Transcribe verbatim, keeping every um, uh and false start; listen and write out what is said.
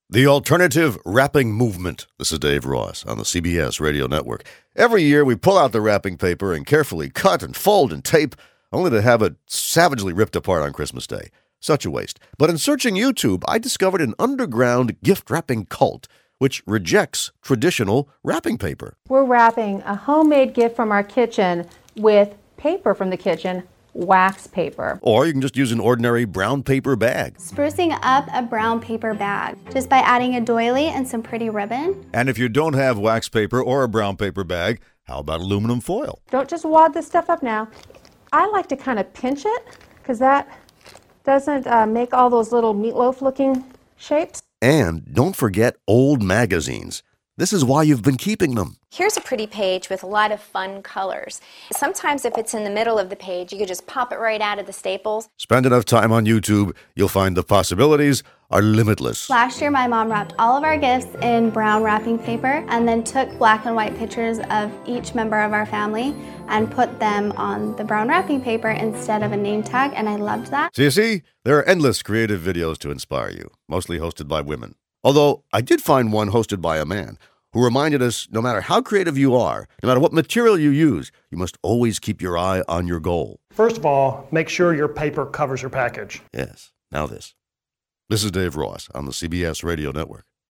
The alternative wrapping movement. This is Dave Ross on the C B S Radio Network. Every year we pull out the wrapping paper and carefully cut and fold and tape, only to have it savagely ripped apart on Christmas Day. Such a waste. But in searching YouTube, I discovered an underground gift wrapping cult which rejects traditional wrapping paper. We're wrapping a homemade gift from our kitchen with paper from the kitchen, wax paper. Or you can just use an ordinary brown paper bag. Sprucing up a brown paper bag just by adding a doily and some pretty ribbon. And if you don't have wax paper or a brown paper bag, how about aluminum foil? Don't just wad this stuff up now. I like to kind of pinch it because that doesn't uh, make all those little meatloaf looking shapes. And don't forget old magazines. This is why you've been keeping them. Here's a pretty page with a lot of fun colors. Sometimes if it's in the middle of the page, you could just pop it right out of the staples. Spend enough time on YouTube, you'll find the possibilities are limitless. Last year, my mom wrapped all of our gifts in brown wrapping paper and then took black and white pictures of each member of our family and put them on the brown wrapping paper instead of a name tag, and I loved that. So you see, there are endless creative videos to inspire you, mostly hosted by women. Although I did find one hosted by a man who reminded us no matter how creative you are, no matter what material you use, you must always keep your eye on your goal. First of all, make sure your paper covers your package. Yes, now this. This is Dave Ross on the C B S Radio Network.